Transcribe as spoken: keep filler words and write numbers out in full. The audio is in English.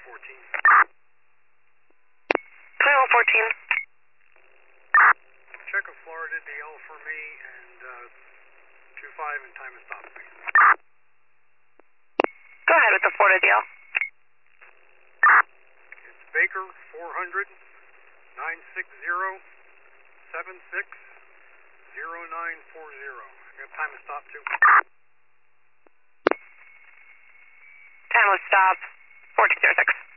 fourteen. twenty-one fourteen. Check a Florida D L for me and uh, two five and time of stop, please. Go ahead with the Florida D L. It's Baker four hundred, nine six zero, seven six zero nine four zero. You have time of stop too? Time of stop, fourteen zero six.